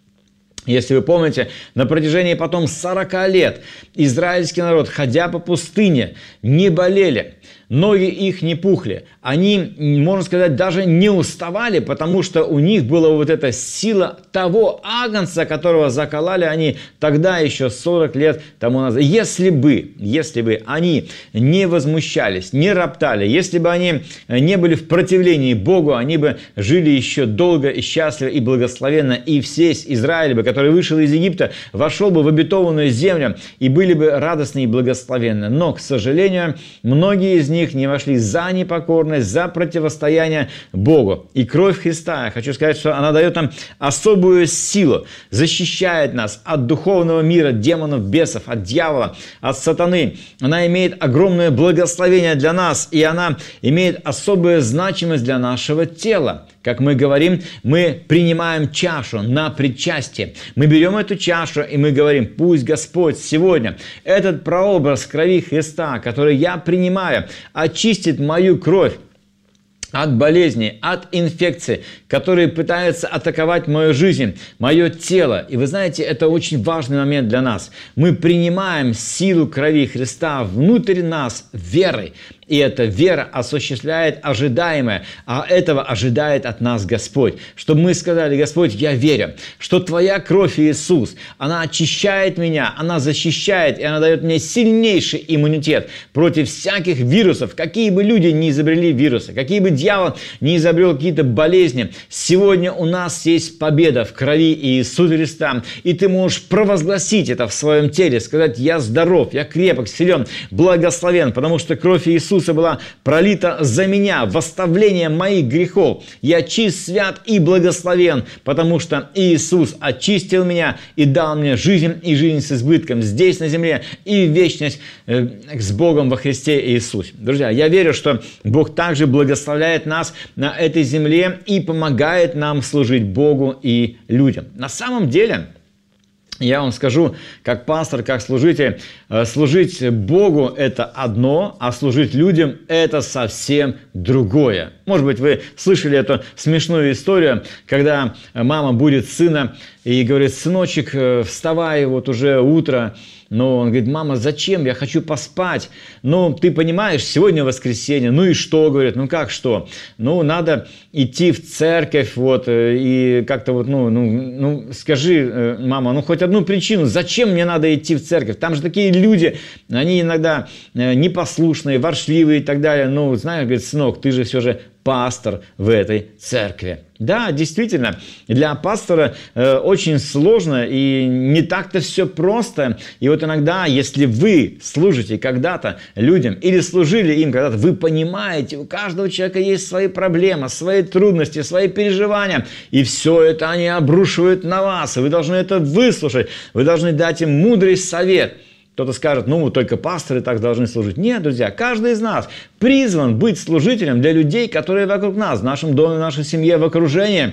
Если вы помните, на протяжении потом сорока лет израильский народ, ходя по пустыне, не болели, ноги их не пухли. Они, можно сказать, даже не уставали, потому что у них была вот эта сила того агнца, которого закололи они тогда еще сорок лет тому назад. Если бы, если бы они не возмущались, не роптали, если бы они не были в противлении Богу, они бы жили еще долго и счастливо и благословенно, и весь Израиль бы, который вышел из Египта, вошел бы в обетованную землю, и были бы радостны и благословенны. Но, к сожалению, многие из них не вошли за непокорность, за противостояние Богу. И кровь Христа, я хочу сказать, что она дает нам особую силу, защищает нас от духовного мира, демонов, бесов, от дьявола, от сатаны. Она имеет огромное благословение для нас, и она имеет особую значимость для нашего тела. Как мы говорим, мы принимаем чашу на причастие. Мы берем эту чашу, и мы говорим: пусть Господь сегодня этот прообраз крови Христа, который я принимаю, очистит мою кровь от болезней, от инфекций, которые пытаются атаковать мою жизнь, мое тело. И вы знаете, это очень важный момент для нас. Мы принимаем силу крови Христа внутрь нас верой. И эта вера осуществляет ожидаемое, а этого ожидает от нас Господь. Чтобы мы сказали: Господь, я верю, что Твоя кровь, Иисус, она очищает меня, она защищает, и она дает мне сильнейший иммунитет против всяких вирусов. Какие бы люди ни изобрели вирусы, какие бы дьявол не изобрел какие-то болезни, сегодня у нас есть победа в крови Иисуса Христа, и ты можешь провозгласить это в своем теле, сказать: я здоров, я крепок, силен, благословен, потому что кровь Иисуса была пролита за меня в оставление моих грехов. Я чист, свят и благословен, потому что Иисус очистил меня и дал мне жизнь, и жизнь с избытком здесь на земле, и вечность э, с Богом во Христе Иисусе. Друзья, я верю, что Бог также благословляет нас на этой земле и помогает нам служить Богу и людям. На самом деле, я вам скажу, как пастор, как служитель, служить Богу – это одно, а служить людям – это совсем другое. Может быть, вы слышали эту смешную историю, когда мама будет сына и говорит: сыночек, вставай, вот уже утро. Но он говорит: мама, зачем? Я хочу поспать. Ну, ты понимаешь, сегодня воскресенье. Ну и что? Говорит: ну как что? Ну, надо идти в церковь, вот, и как-то вот, ну, ну, ну, скажи, мама, ну хоть одну причину, зачем мне надо идти в церковь? Там же такие люди, они иногда непослушные, воршливые и так далее. Ну, знаешь, говорит: сынок, ты же все же пастор в этой церкви. Да, действительно, для пастора э, очень сложно и не так-то все просто. И вот иногда, если вы служите когда-то людям или служили им когда-то, вы понимаете, у каждого человека есть свои проблемы, свои трудности, свои переживания. И все это они обрушивают на вас. И вы должны это выслушать. Вы должны дать им мудрый совет. Кто-то скажет, ну, только пасторы так должны служить. Нет, друзья, каждый из нас призван быть служителем для людей, которые вокруг нас, в нашем доме, в нашей семье, в окружении.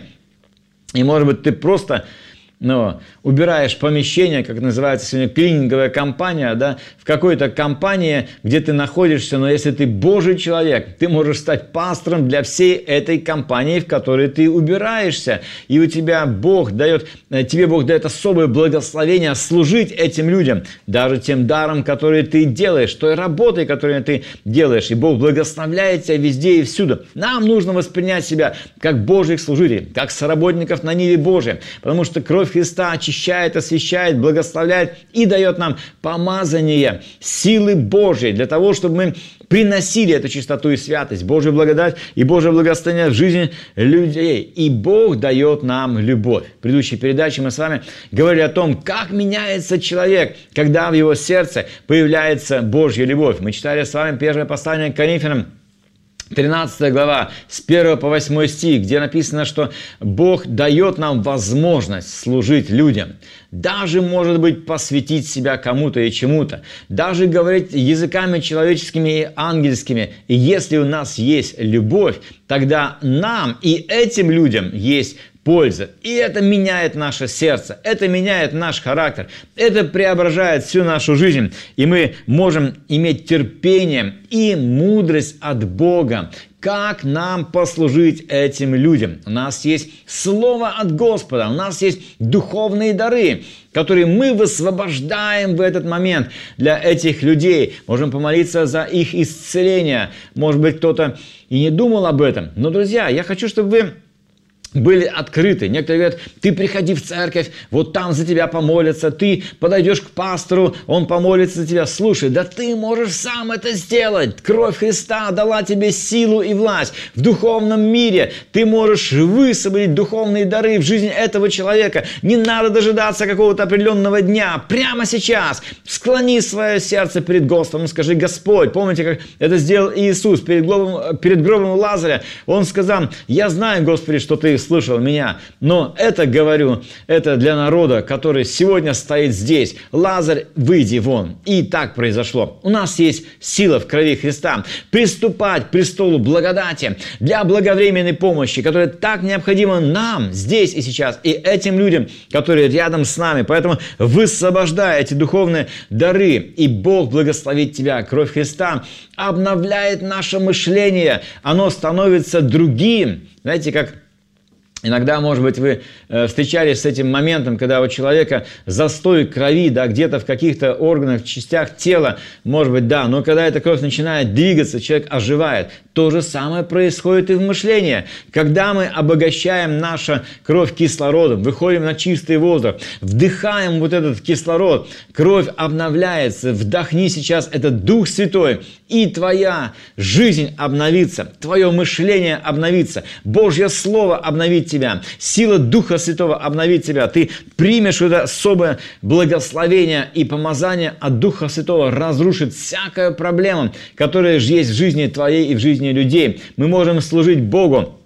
И, может быть, ты просто ну, убираешь помещение, как называется сегодня, клининговая компания, да, в какой-то компании, где ты находишься, но если ты Божий человек, ты можешь стать пастором для всей этой компании, в которой ты убираешься, и у тебя Бог дает, тебе Бог дает особое благословение служить этим людям, даже тем даром, который ты делаешь, той работой, которую ты делаешь, и Бог благословляет тебя везде и всюду. Нам нужно воспринять себя как Божьих служителей, как соработников на ниве Божьей, потому что кровь Христа очищает, освящает, благословляет и дает нам помазание силы Божьей для того, чтобы мы приносили эту чистоту и святость, Божью благодать и Божье благословение в жизнь людей. И Бог дает нам любовь. В предыдущей передаче мы с вами говорили о том, как меняется человек, когда в его сердце появляется Божья любовь. Мы читали с вами первое послание к Коринфянам, тринадцатая глава, с первого по восьмой стих, где написано, что Бог дает нам возможность служить людям. Даже, может быть, посвятить себя кому-то и чему-то. Даже говорить языками человеческими и ангельскими. И если у нас есть любовь, тогда нам и этим людям есть польза. И это меняет наше сердце, это меняет наш характер, это преображает всю нашу жизнь. И мы можем иметь терпение и мудрость от Бога, как нам послужить этим людям. У нас есть Слово от Господа, у нас есть духовные дары, которые мы высвобождаем в этот момент для этих людей. Можем помолиться за их исцеление. Может быть, кто-то и не думал об этом. Но, друзья, я хочу, чтобы вы были открыты. Некоторые говорят, ты приходи в церковь, вот там за тебя помолятся, ты подойдешь к пастору, он помолится за тебя. Слушай, да ты можешь сам это сделать. Кровь Христа дала тебе силу и власть. В духовном мире ты можешь высвободить духовные дары в жизнь этого человека. Не надо дожидаться какого-то определенного дня. Прямо сейчас склони свое сердце перед Господом, скажи, Господь, помните, как это сделал Иисус перед гробом, перед гробом Лазаря? Он сказал, я знаю, Господи, что ты слышал меня, но это говорю, это для народа, который сегодня стоит здесь. Лазарь, выйди вон. И так произошло. У нас есть сила в крови Христа. Приступать к престолу благодати для благовременной помощи, которая так необходима нам здесь и сейчас, и этим людям, которые рядом с нами. Поэтому высвобождай эти духовные дары, и Бог благословит тебя. Кровь Христа обновляет наше мышление. Оно становится другим. Знаете, как иногда, может быть, вы э, встречались с этим моментом, когда у человека застой крови, да, где-то в каких-то органах, частях тела, может быть, да, но когда эта кровь начинает двигаться, человек оживает. То же самое происходит и в мышлении. Когда мы обогащаем нашу кровь кислородом, выходим на чистый воздух, вдыхаем вот этот кислород, кровь обновляется, вдохни сейчас этот Дух Святой, и твоя жизнь обновится, твое мышление обновится, Божье Слово обновит тебя, сила Духа Святого обновит тебя, ты примешь это особое благословение и помазание от Духа Святого, разрушит всякую проблему, которая есть в жизни твоей и в жизни людей. Мы можем служить Богу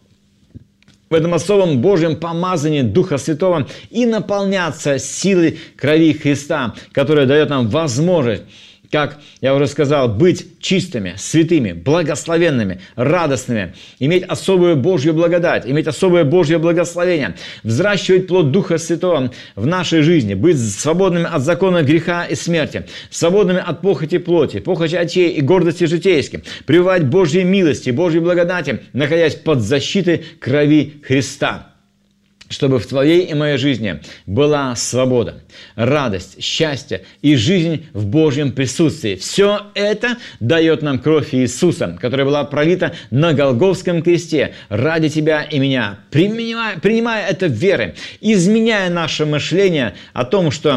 в этом особом Божьем помазании Духа Святого и наполняться силой крови Христа, которая дает нам возможность, как я уже сказал, быть чистыми, святыми, благословенными, радостными, иметь особую Божью благодать, иметь особое Божье благословение, взращивать плод Духа Святого в нашей жизни, быть свободными от закона греха и смерти, свободными от похоти плоти, похоти очей и гордости житейской, пребывать в Божьей милости, Божьей благодати, находясь под защитой крови Христа. Чтобы в твоей и моей жизни была свобода, радость, счастье и жизнь в Божьем присутствии. Все это дает нам кровь Иисуса, которая была пролита на Голгофском кресте ради тебя и меня. Принимая, принимая это верой, изменяя наше мышление о том, что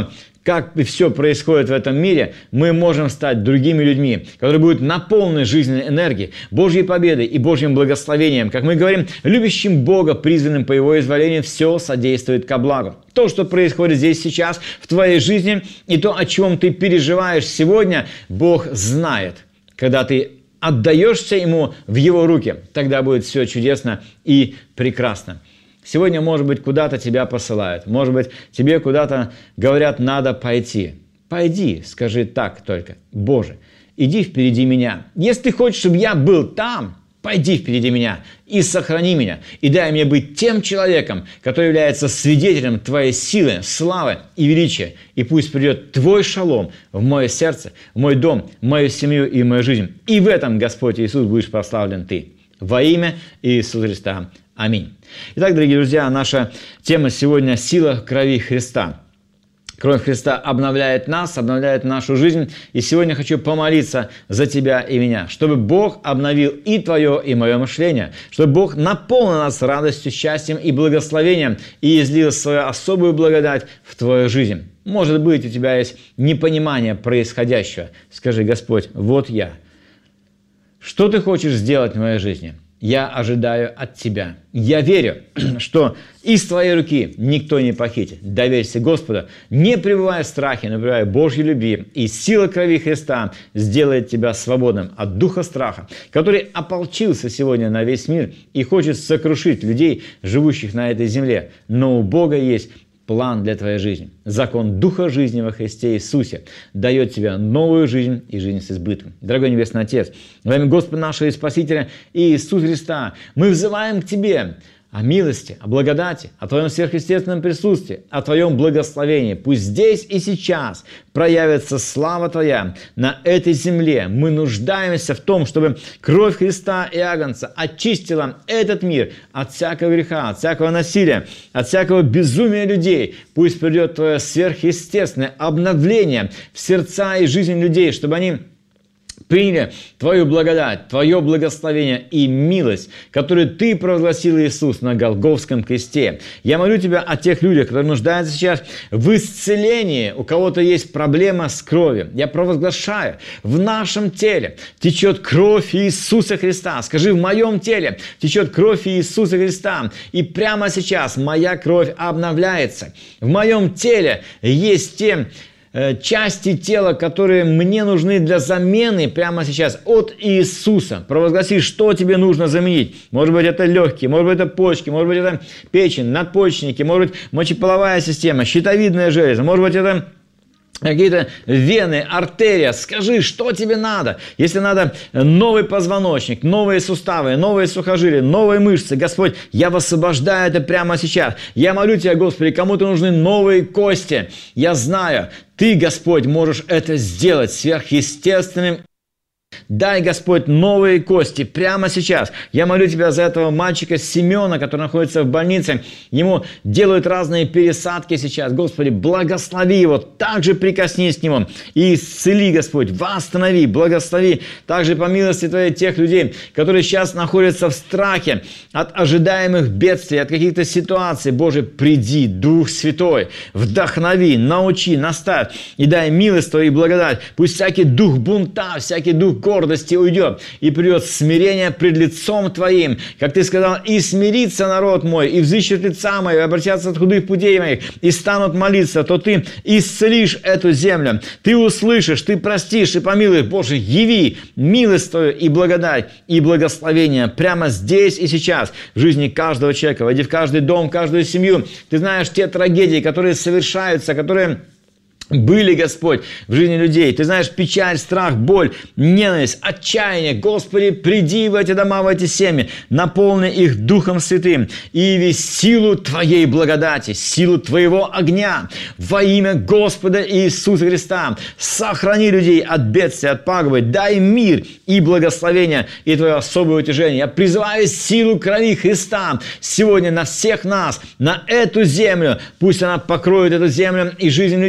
как все происходит в этом мире, мы можем стать другими людьми, которые будут наполнены жизненной энергией, Божьей победой и Божьим благословением. Как мы говорим, любящим Бога, призванным по Его изволению, все содействует ко благу. То, что происходит здесь сейчас в твоей жизни, и то, о чем ты переживаешь сегодня, Бог знает. Когда ты отдаешься Ему в Его руки, тогда будет все чудесно и прекрасно. Сегодня, может быть, куда-то тебя посылают, может быть, тебе куда-то говорят, надо пойти. Пойди, скажи так только: Боже, иди впереди меня. Если ты хочешь, чтобы я был там, пойди впереди меня и сохрани меня, и дай мне быть тем человеком, который является свидетелем Твоей силы, славы и величия. И пусть придет Твой шалом в мое сердце, в мой дом, в мою семью и в мою жизнь. И в этом, Господь Иисус, будешь прославлен Ты. Во имя Иисуса Христа. Аминь. Итак, дорогие друзья, наша тема сегодня – сила крови Христа. Кровь Христа обновляет нас, обновляет нашу жизнь. И сегодня хочу помолиться за тебя и меня, чтобы Бог обновил и твое, и мое мышление, чтобы Бог наполнил нас радостью, счастьем и благословением и излил свою особую благодать в твою жизнь. Может быть, у тебя есть непонимание происходящего. Скажи: Господь, вот я. Что ты хочешь сделать в моей жизни? Я ожидаю от Тебя. Я верю, что из Твоей руки никто не похитит. Доверься Господу, не пребывая в страхе, но пребывая в Божьей любви. И сила крови Христа сделает тебя свободным от духа страха, который ополчился сегодня на весь мир и хочет сокрушить людей, живущих на этой земле. Но у Бога есть план для твоей жизни. Закон Духа жизни во Христе Иисусе дает тебе новую жизнь и жизнь с избытком. Дорогой Небесный Отец, во имя Господа нашего и Спасителя Иисуса Христа мы взываем к Тебе о милости, о благодати, о Твоем сверхъестественном присутствии, о Твоем благословении. Пусть здесь и сейчас проявится слава Твоя на этой земле. Мы нуждаемся в том, чтобы кровь Христа и Агнца очистила этот мир от всякого греха, от всякого насилия, от всякого безумия людей. Пусть придет Твое сверхъестественное обновление в сердца и жизнь людей, чтобы они приняли Твою благодать, Твое благословение и милость, которую Ты провозгласил, Иисус, на Голгофском кресте. Я молю Тебя о тех людях, которые нуждаются сейчас в исцелении. У кого-то есть проблема с кровью. Я провозглашаю: в нашем теле течет кровь Иисуса Христа. Скажи: в моем теле течет кровь Иисуса Христа. И прямо сейчас моя кровь обновляется. В моем теле есть те части тела, которые мне нужны для замены прямо сейчас от Иисуса. Провозгласи, что тебе нужно заменить. Может быть, это легкие, может быть, это почки, может быть, это печень, надпочечники, может быть, мочеполовая система, щитовидная железа, может быть, это какие-то вены, артерия. Скажи, что тебе надо. Если надо новый позвоночник, новые суставы, новые сухожилия, новые мышцы, Господь, я высвобождаю это прямо сейчас. Я молю Тебя, Господи, кому-то нужны новые кости. Я знаю, Ты, Господь, можешь это сделать сверхъестественным. Дай, Господь, новые кости прямо сейчас. Я молю Тебя за этого мальчика Семена, который находится в больнице. Ему делают разные пересадки сейчас. Господи, благослови его. Также прикоснись к нему и исцели, Господь. Восстанови, благослови. Также по милости Твоей тех людей, которые сейчас находятся в страхе от ожидаемых бедствий, от каких-то ситуаций. Боже, приди, Дух Святой, вдохнови, научи, наставь и дай милость Твою и благодать. Пусть всякий дух бунта, всякий дух гордости уйдет, и придет смирение пред лицом Твоим. Как Ты сказал: и смирится народ мой, и взыщет лица мои, и обратятся от худых путей моих, и станут молиться, то Ты исцелишь эту землю. Ты услышишь, Ты простишь и помилуешь. Боже, яви милость Твою и благодать, и благословение прямо здесь и сейчас в жизни каждого человека. Войди в каждый дом, в каждую семью. Ты знаешь те трагедии, которые совершаются, которые были, Господь, в жизни людей. Ты знаешь печаль, страх, боль, ненависть, отчаяние. Господи, приди в эти дома, в эти семьи, наполни их Духом Святым и яви силу Твоей благодати, силу Твоего огня во имя Господа Иисуса Христа. Сохрани людей от бедствия, от пагубы. Дай мир и благословение и Твое особое утешение. Я призываю силу крови Христа сегодня на всех нас, на эту землю. Пусть она покроет эту землю и жизнь людей.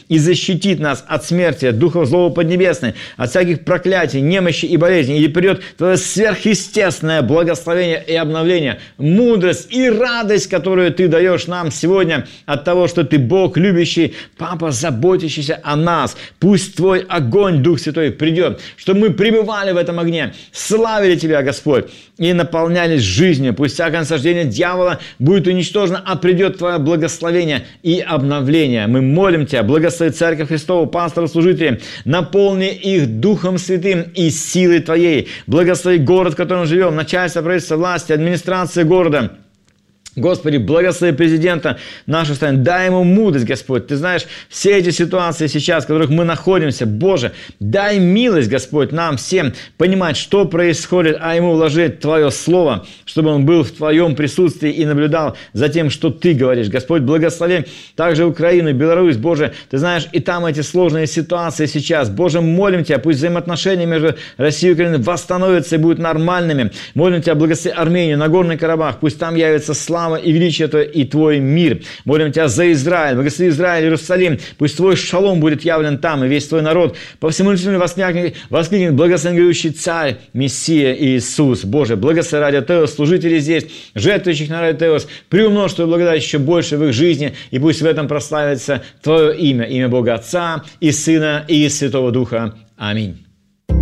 и защитит нас от смерти, от духов злого поднебесной, от всяких проклятий, немощи и болезней. И придет Твое сверхъестественное благословение и обновление, мудрость и радость, которую Ты даешь нам сегодня от того, что Ты Бог любящий, Папа, заботящийся о нас. Пусть Твой огонь, Дух Святой, придет, чтобы мы пребывали в этом огне, славили Тебя, Господь, и наполнялись жизнью. Пусть всякое насаждение дьявола будет уничтожено, а придет Твое благословение и обновление. Мы молим Тебя, благослови Церковь Христову, пасторов, служителей, наполни их Духом Святым и силой Твоей. Благослови город, в котором живем, начальство, правительство, власти, администрация города. Господи, благослови президента нашей страны, дай ему мудрость, Господь. Ты знаешь, все эти ситуации сейчас, в которых мы находимся, Боже, дай милость, Господь, нам всем понимать, что происходит, а ему вложить Твое Слово, чтобы он был в Твоем присутствии и наблюдал за тем, что Ты говоришь. Господь, благослови также Украину, Беларусь, Боже, Ты знаешь, и там эти сложные ситуации сейчас. Боже, молим Тебя, пусть взаимоотношения между Россией и Украиной восстановятся и будут нормальными. Молим Тебя, благослови Армению, Нагорный Карабах, пусть там явится слава и величие Твое, и Твой мир. Молим Тебя за Израиль, благослови Израиль, Иерусалим, пусть Твой шалом будет явлен там, и весь Твой народ по всему миру воскликнет, воскликнет благословенный Царь, Мессия Иисус. Боже, благослови Радио Теос, служителей здесь, жертвующих на Радио Теос, приумножь Твою благодать еще больше в их жизни, и пусть в этом прославится Твое имя, имя Бога Отца и Сына и Святого Духа. Аминь.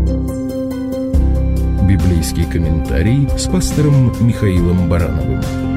Библейский комментарий с пастором Михаилом Барановым.